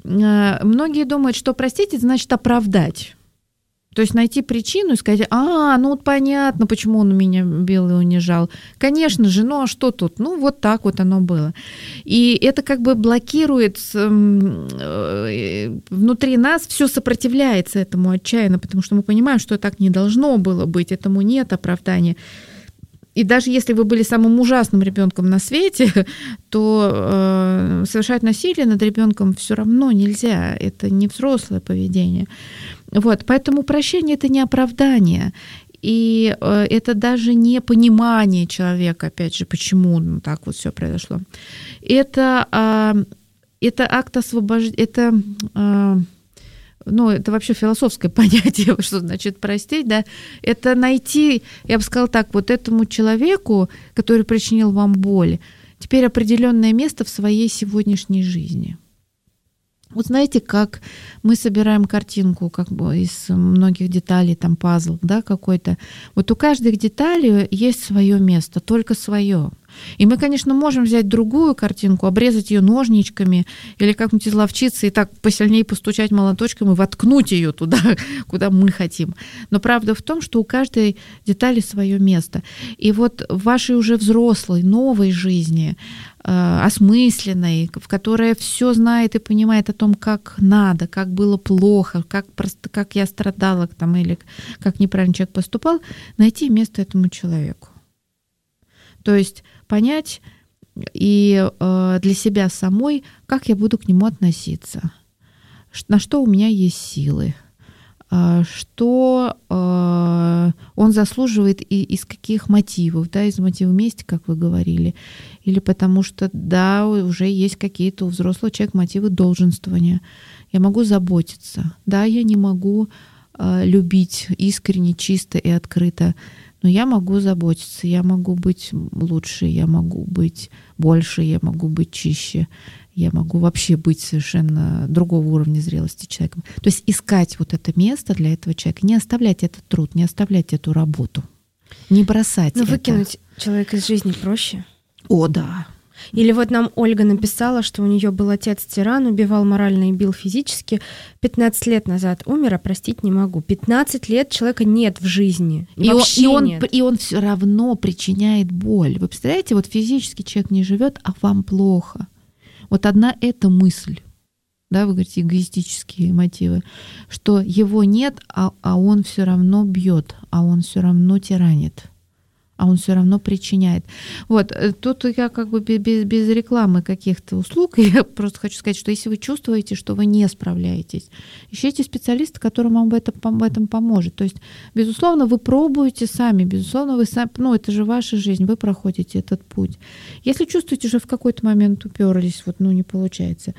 многие думают, что простить, это значит оправдать. То есть найти причину и сказать, а, ну вот понятно, почему он меня бил и унижал. Конечно же, ну а что тут? Ну вот так вот оно было. И это как бы блокирует внутри нас, все сопротивляется этому отчаянно, потому что мы понимаем, что так не должно было быть, этому нет оправдания. И даже если вы были самым ужасным ребенком на свете, то э, совершать насилие над ребенком все равно нельзя. Это не взрослое поведение. Вот, поэтому прощение — это не оправдание. И э, это даже не понимание человека, опять же, почему ну, так вот все произошло. Это, э, это акт освобождения, это... Э, ну, это вообще философское понятие, что значит простить, да, это найти, я бы сказала так, вот этому человеку, который причинил вам боль, теперь определенное место в своей сегодняшней жизни. Вот знаете, как мы собираем картинку как бы из многих деталей, там пазл, да, какой-то. Вот у каждой детали есть свое место, только свое. И мы, конечно, можем взять другую картинку, обрезать ее ножничками или как-нибудь изловчиться и так посильнее постучать молоточком и воткнуть ее туда, куда мы хотим. Но правда в том, что у каждой детали свое место. И вот в вашей уже взрослой, новой жизни, э, осмысленной, в которой все знает и понимает о том, как надо, как было плохо, как, просто, как я страдала там, или как неправильно человек поступал, найти место этому человеку. То есть понять и э, для себя самой, как я буду к нему относиться, на что у меня есть силы, э, что э, он заслуживает и из каких мотивов, да, из мотивов мести, как вы говорили, или потому что, да, уже есть какие-то у взрослого человека мотивы долженствования. Я могу заботиться, да, я не могу э, любить искренне, чисто и открыто, но я могу заботиться, я могу быть лучше, я могу быть больше, я могу быть чище, я могу вообще быть совершенно другого уровня зрелости человеком. То есть искать вот это место для этого человека, не оставлять этот труд, не оставлять эту работу, не бросать Но это. выкинуть человека из жизни проще. О, да. Или вот нам Ольга написала, что у нее был отец-тиран, убивал морально и бил физически. пятнадцать лет назад умер, а простить не могу. пятнадцать лет человека нет в жизни. И он, и, он, нет. и он все равно причиняет боль. Вы представляете, вот физически человек не живет, а вам плохо. Вот одна эта мысль, да, вы говорите, эгоистические мотивы, что его нет, а, а он все равно бьет, а он все равно тиранит. а он все равно причиняет. Вот, тут я как бы без, без рекламы каких-то услуг, я просто хочу сказать, что если вы чувствуете, что вы не справляетесь, ищите специалиста, который вам в этом, в этом поможет. То есть, безусловно, вы пробуете сами, безусловно, вы сами, ну, это же ваша жизнь, вы проходите этот путь. Если чувствуете, что в какой-то момент уперлись, вот, ну, не получается,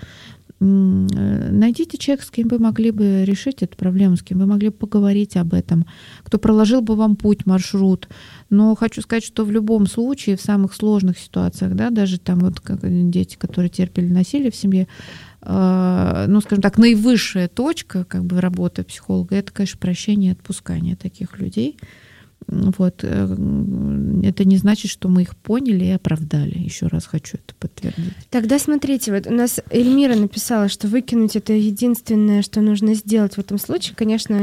найдите человека, с кем вы могли бы решить эту проблему, с кем вы могли бы поговорить об этом, кто проложил бы вам путь, маршрут. Но хочу сказать, что в любом случае, в самых сложных ситуациях, да, даже там вот как дети, которые терпели насилие в семье, э, ну, скажем так, наивысшая точка как бы работы психолога, это, конечно, прощение и отпускание таких людей. Вот. Это не значит, что мы их поняли и оправдали. Еще раз хочу это подтвердить. Тогда смотрите, вот у нас Эльмира написала, что выкинуть — это единственное, что нужно сделать в этом случае. Конечно,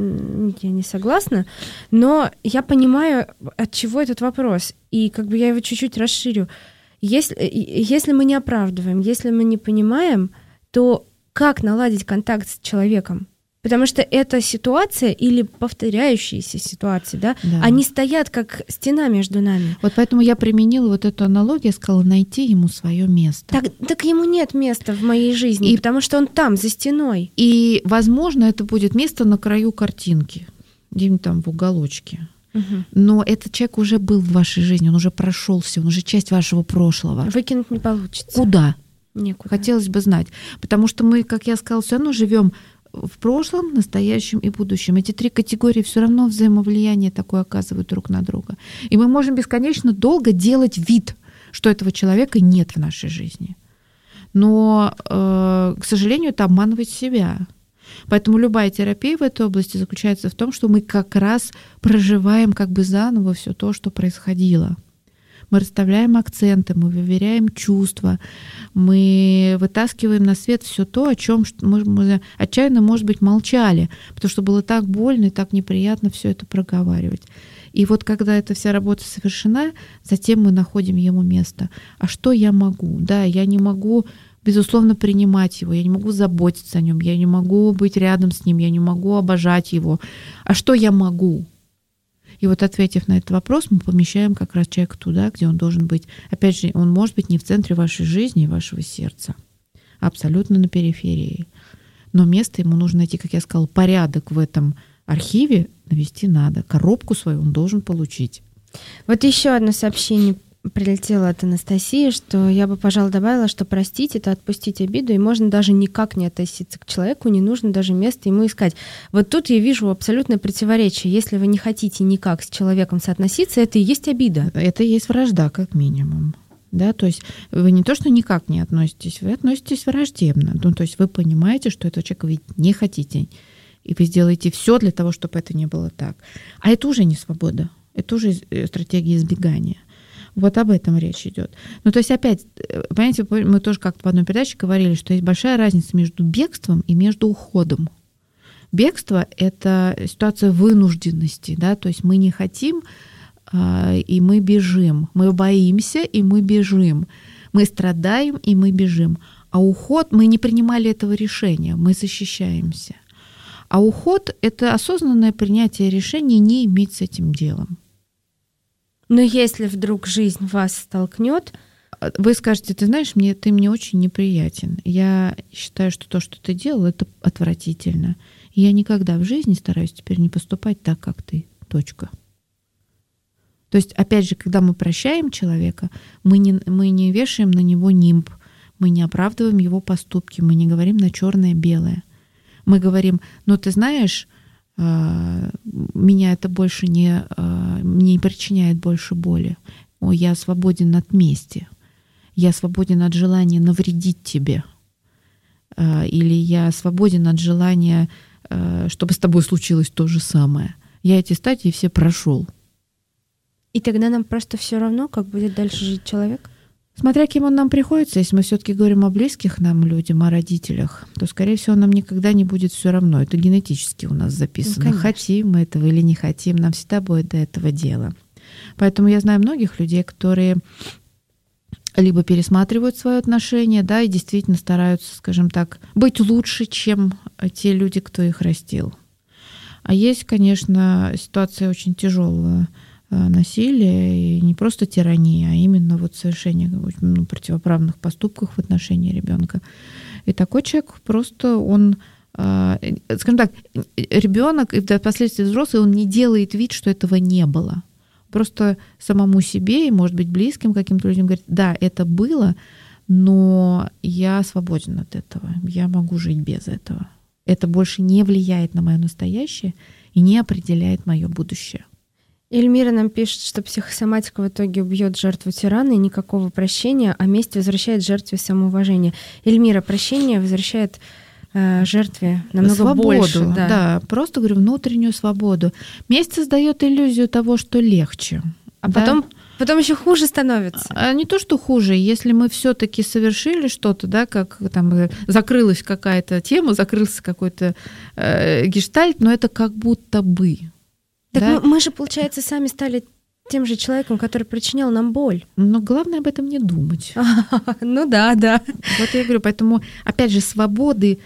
я не согласна, но я понимаю, от чего этот вопрос. И как бы я его чуть-чуть расширю. Если, если мы не оправдываем, если мы не понимаем, то как наладить контакт с человеком? Потому что эта ситуация или повторяющиеся ситуации, да, да, они стоят как стена между нами. Вот поэтому я применила вот эту аналогию, сказала найти ему свое место. Так, так ему нет места в моей жизни, и, потому что он там, за стеной. И, возможно, это будет место на краю картинки, где-нибудь там в уголочке. Угу. Но этот человек уже был в вашей жизни, он уже прошелся, он уже часть вашего прошлого. Выкинуть не получится. Куда? Некуда. Хотелось бы знать. Потому что мы, как я сказала, все равно живем в прошлом, настоящем и будущем. Эти три категории все равно взаимовлияние такое оказывают друг на друга. И мы можем бесконечно долго делать вид, что этого человека нет в нашей жизни. Но, э, к сожалению, это обманывать себя. Поэтому любая терапия в этой области заключается в том, что мы как раз проживаем как бы заново все то, что происходило. Мы расставляем акценты, мы выверяем чувства, мы вытаскиваем на свет все то, о чем мы, мы отчаянно, может быть, молчали, потому что было так больно и так неприятно все это проговаривать. И вот когда эта вся работа совершена, затем мы находим ему место. А что я могу? Да, я не могу, безусловно, принимать его, я не могу заботиться о нем, я не могу быть рядом с ним, я не могу обожать его. А что я могу? И вот, ответив на этот вопрос, мы помещаем как раз человека туда, где он должен быть. Опять же, он может быть не в центре вашей жизни и вашего сердца, а абсолютно на периферии. Но место ему нужно найти, как я сказала, порядок в этом архиве навести надо. Коробку свою он должен получить. Вот еще одно сообщение прилетело от Анастасии, что я бы, пожалуй, добавила, что простить — это отпустить обиду, и можно даже никак не относиться к человеку, не нужно даже место ему искать. Вот тут я вижу абсолютное противоречие. Если вы не хотите никак с человеком соотноситься, это и есть обида. Это и есть вражда, как минимум. Да, то есть вы не то, что никак не относитесь, вы относитесь враждебно. Ну, то есть вы понимаете, что этого человека вы не хотите, и вы сделаете все для того, чтобы это не было так. А это уже не свобода, это уже стратегия избегания. Вот об этом речь идет. Ну, то есть, опять, понимаете, мы тоже как-то в одной передаче говорили, что есть большая разница между бегством и между уходом. Бегство — это ситуация вынужденности, да, то есть мы не хотим, и мы бежим. Мы боимся, и мы бежим. Мы страдаем, и мы бежим. А уход, мы не принимали этого решения, мы защищаемся. А уход — это осознанное принятие решения не иметь с этим делом. Но если вдруг жизнь вас столкнет, вы скажете: ты знаешь, мне, ты мне очень неприятен. Я считаю, что то, что ты делал, это отвратительно. И я никогда в жизни стараюсь теперь не поступать так, как ты. Точка. То есть, опять же, когда мы прощаем человека, мы не, мы не вешаем на него нимб, мы не оправдываем его поступки, мы не говорим на черное-белое. Мы говорим: ну ты знаешь, меня это больше не, не причиняет больше боли. О, я свободен от мести. Я свободен от желания навредить тебе. Или я свободен от желания, чтобы с тобой случилось то же самое. Я эти стадии все прошел. И тогда нам просто все равно, как будет дальше жить человек? Смотря кем он нам приходится, если мы все-таки говорим о близких нам людям, о родителях, то, скорее всего, нам никогда не будет все равно. Это генетически у нас записано. Ну, хотим мы этого или не хотим, нам всегда будет до этого дела. Поэтому я знаю многих людей, которые либо пересматривают свои отношения, да, и действительно стараются, скажем так, быть лучше, чем те люди, кто их растил. А есть, конечно, ситуация очень тяжелая насилия, и не просто тирании, а именно вот совершение ну, противоправных поступков в отношении ребенка. И такой человек просто он, скажем так, ребенок и впоследствии взрослый, он не делает вид, что этого не было. Просто самому себе и, может быть, близким каким-то людям говорит, да, это было, но я свободен от этого, я могу жить без этого. Это больше не влияет на мое настоящее и не определяет мое будущее. Эльмира нам пишет, что психосоматика в итоге убьет жертву тирана, и никакого прощения, а месть возвращает жертве самоуважение. Эльмира, прощение возвращает э, жертве намного свободу, больше. Да. да, просто говорю, внутреннюю свободу. Месть создает иллюзию того, что легче. А да? потом, потом еще хуже становится. А не то, что хуже, если мы все-таки совершили что-то, да, как там закрылась какая-то тема, закрылся какой-то э, гештальт, но это как будто бы. Так да? мы, мы же, получается, сами стали тем же человеком, который причинял нам боль. Но главное об этом не думать. Ну да, да. Вот я говорю, поэтому, опять же, свободы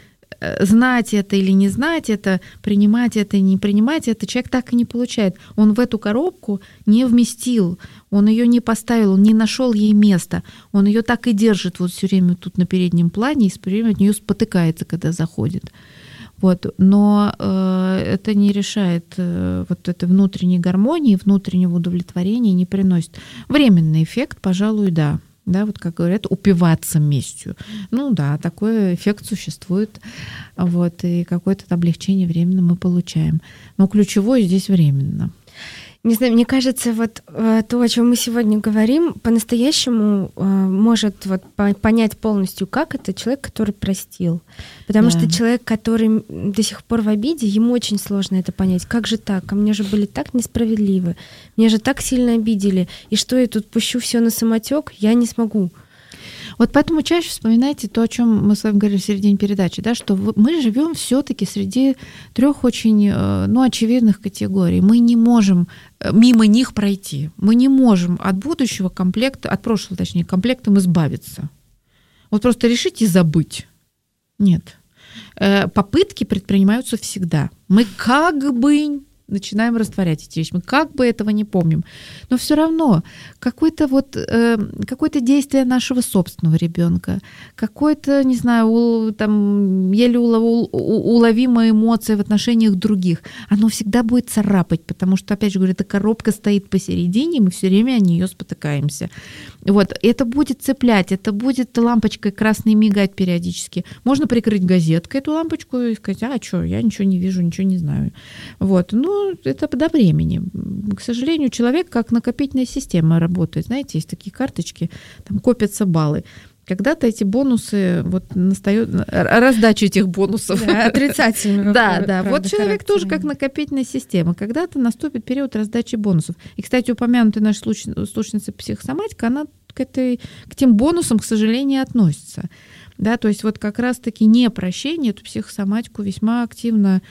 знать это или не знать это, принимать это и не принимать это, человек так и не получает. Он в эту коробку не вместил, он ее не поставил, он не нашел ей места. Он ее так и держит вот все время тут на переднем плане и все время от нее спотыкается, когда заходит. Вот. Но э, это не решает э, вот этой внутренней гармонии, внутреннего удовлетворения, не приносит. Временный эффект, пожалуй, да. Да, вот как говорят, упиваться местью. Ну да, такой эффект существует. Вот, и какое-то облегчение временно мы получаем. Но ключевое здесь временно. Не знаю, мне кажется, вот э, то, о чем мы сегодня говорим, по-настоящему э, может вот по- понять полностью, как это человек, который простил. Потому да. что человек, который до сих пор в обиде, ему очень сложно это понять. Как же так? Ко мне же были так несправедливы, меня же так сильно обидели. И что я тут пущу все на самотек? Я не смогу. Вот поэтому чаще вспоминайте то, о чем мы с вами говорили в середине передачи, да, что мы живем все-таки среди трех очень ну, очевидных категорий. Мы не можем мимо них пройти. Мы не можем от будущего комплекта, от прошлого, точнее, комплектом избавиться. Вот просто решите забыть. Нет. Попытки предпринимаются всегда. Мы как бы начинаем растворять эти вещи. Мы как бы этого не помним. Но все равно какое-то вот, э, какое-то действие нашего собственного ребенка, какое-то, не знаю, у, там, еле улов, уловимая эмоция в отношениях других, оно всегда будет царапать, потому что, опять же говорю, эта коробка стоит посередине, и мы все время о нее спотыкаемся. Вот. Это будет цеплять, это будет лампочкой красной мигать периодически. Можно прикрыть газеткой эту лампочку и сказать, а что, я ничего не вижу, ничего не знаю. Вот. Ну, это до времени. К сожалению, человек как накопительная система работает. Знаете, есть такие карточки, там копятся баллы. Когда-то эти бонусы, вот настает раздача этих бонусов. Да, отрицательно. Да, да. Вот человек тоже как накопительная система. Когда-то наступит период раздачи бонусов. И, кстати, упомянутая наша слушательница психосоматика, она к, этой, к тем бонусам, к сожалению, относится. Да, то есть вот как раз-таки непрощение эту психосоматику весьма активно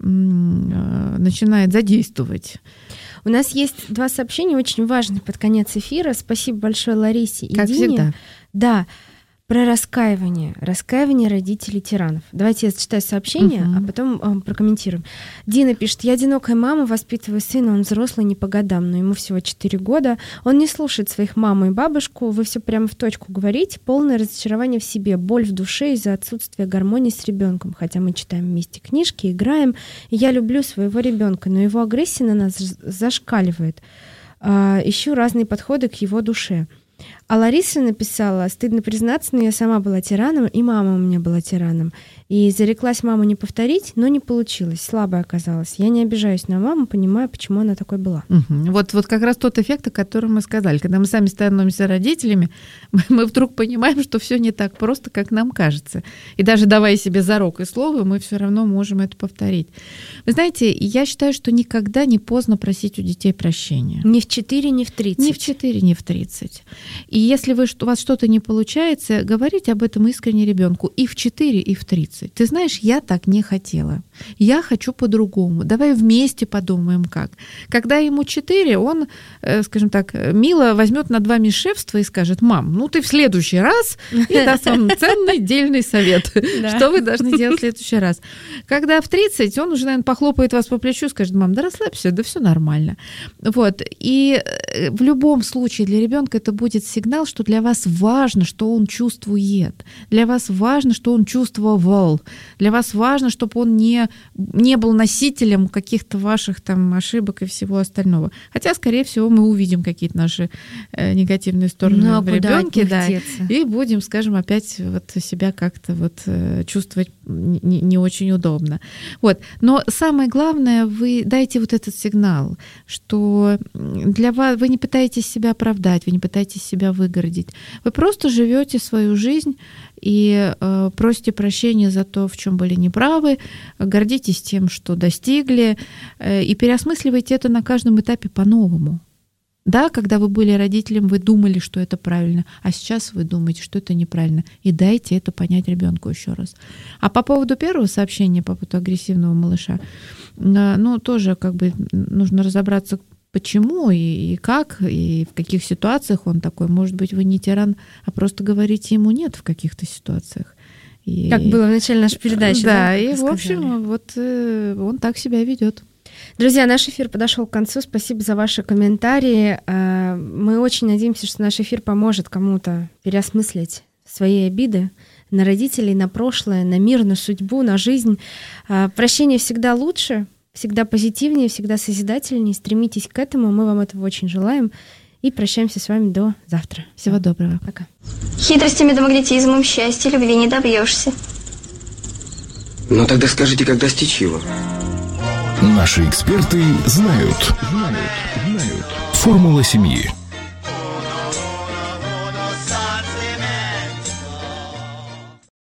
начинает задействовать. У нас есть два сообщения очень важных под конец эфира. Спасибо большое Ларисе и как Дине. Всегда. Да, про раскаивание. Раскаивание родителей тиранов. Давайте я зачитаю сообщение, uh-huh. а потом э, прокомментируем. Дина пишет: я одинокая мама, воспитываю сына, он взрослый не по годам, но ему всего четыре года. Он не слушает своих маму и бабушку, вы все прямо в точку говорите. Полное разочарование в себе, боль в душе из-за отсутствия гармонии с ребенком. Хотя мы читаем вместе книжки, играем. И я люблю своего ребенка, но его агрессия на нас зашкаливает. Э, ищу разные подходы к его душе. А Лариса написала: стыдно признаться, но я сама была тираном, и мама у меня была тираном. И зареклась маму не повторить, но не получилось, слабая оказалась. Я не обижаюсь на маму, понимаю, почему она такой была. Угу. Вот, вот как раз тот эффект, о котором мы сказали. Когда мы сами становимся родителями, мы, мы вдруг понимаем, что все не так просто, как нам кажется. И даже давая себе зарок и слово, мы все равно можем это повторить. Вы знаете, я считаю, что никогда не поздно просить у детей прощения. Ни в четыре, ни в тридцать. Ни в четыре, ни в тридцать. И И если вы, у вас что-то не получается, говорите об этом искренне ребенку и в четыре, и в тридцать. Ты знаешь, я так не хотела. Я хочу по-другому. Давай вместе подумаем, как. Когда ему четыре, он, скажем так, мило возьмет над вами шефство и скажет: мам, ну ты в следующий раз, и даст вам ценный, дельный совет, что вы должны делать в следующий раз. Когда в тридцать, он уже, наверное, похлопает вас по плечу и скажет: мам, да расслабься, да все нормально. Вот. И в любом случае для ребенка это будет сигнал, что для вас важно, что он чувствует. Для вас важно, что он чувствовал. Для вас важно, чтобы он не, не был носителем каких-то ваших там ошибок и всего остального. Хотя, скорее всего, мы увидим какие-то наши э, негативные стороны ну, а в ребенке, да, деться? И будем, скажем, опять вот себя как-то вот э, чувствовать не, не очень удобно. Вот. Но самое главное, вы дайте вот этот сигнал, что для вас вы не пытаетесь себя оправдать, вы не пытаетесь себя выгородить. Вы просто живете свою жизнь и э, просите прощения за то, в чем были неправы, гордитесь тем, что достигли, э, и переосмысливайте это на каждом этапе по-новому. Да, когда вы были родителем, вы думали, что это правильно, а сейчас вы думаете, что это неправильно. И дайте это понять ребенку еще раз. А по поводу первого сообщения, по поводу агрессивного малыша, ну, тоже как бы нужно разобраться, почему и, и как, и в каких ситуациях он такой. Может быть, вы не тиран, а просто говорите ему «нет» в каких-то ситуациях. И, как было в начале нашей передачи. Да, да и, в общем, вот он так себя ведет. Друзья, наш эфир подошел к концу. Спасибо за ваши комментарии. Мы очень надеемся, что наш эфир поможет кому-то переосмыслить свои обиды на родителей, на прошлое, на мир, на судьбу, на жизнь. Прощение всегда лучше, всегда позитивнее, всегда созидательнее. Стремитесь к этому, мы вам этого очень желаем. И прощаемся с вами до завтра. Всего доброго. Пока. Хитростями да магнетизмом счастья любви не добьешься. Ну тогда скажите, как достичь его? Наши эксперты знают. Знают. Знают. Формула семьи.